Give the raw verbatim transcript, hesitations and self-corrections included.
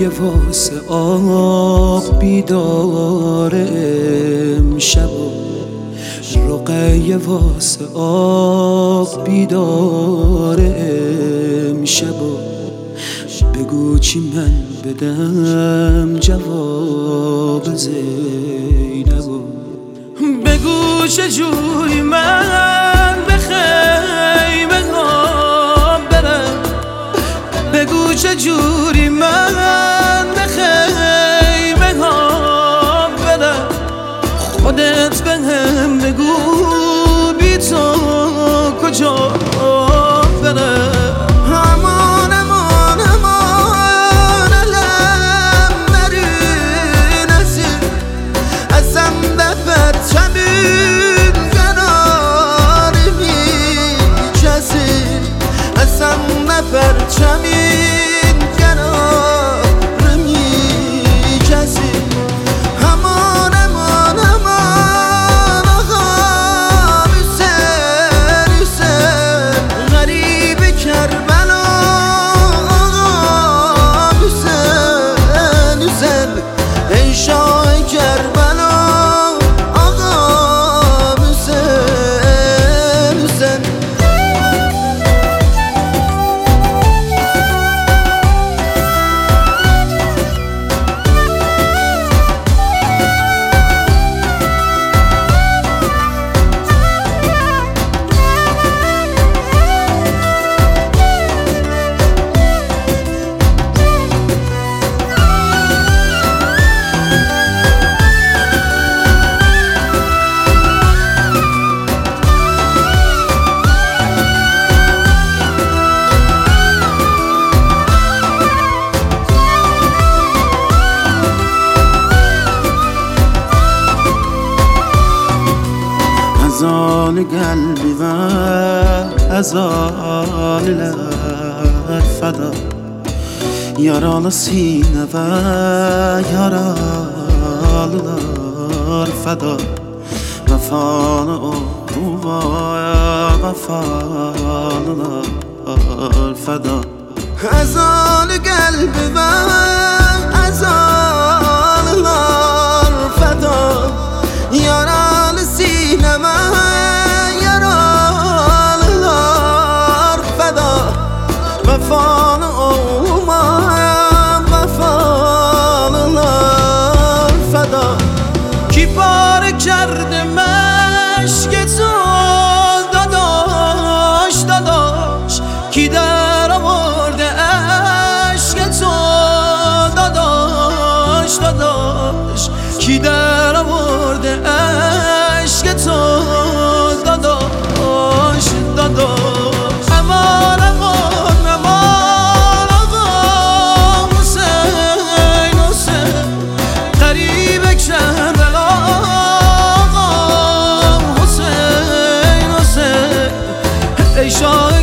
واسه آب بیدار امشب رقیه واسه آب بیدار امشب بگو چی من بدم جواب زینبو بگو چجوری من به خیمه ها برم بگو چجوری من به خیمه ها برم خودت به هم بگو بی تو کجا برم امان امان امان علم نری نسیم ازم ببر چمین کناری بی کسی ازم ببر چمین کناری بی کسی امان امان امان آقا حسین حسین غریب کربلا آقا حسین حسین ای شاه کربلا آقا حسین حسین از آن قلبی و از آن لب فدا یارال سینه و یارالlar فدا وفان او و وفالlar فدا از آن قلبی و از آن لار فدا یارال سینه و یارالlar فدا وفان او ما وفالlar فدا کی پاره کرده مشک تو داداش داداش کی در آورده عشق تو داداش داداش کی در آورده عشق تو داداش داداش امان امان امان آقا حسین حسین غریب کربلا آقا حسین حسین ای شاه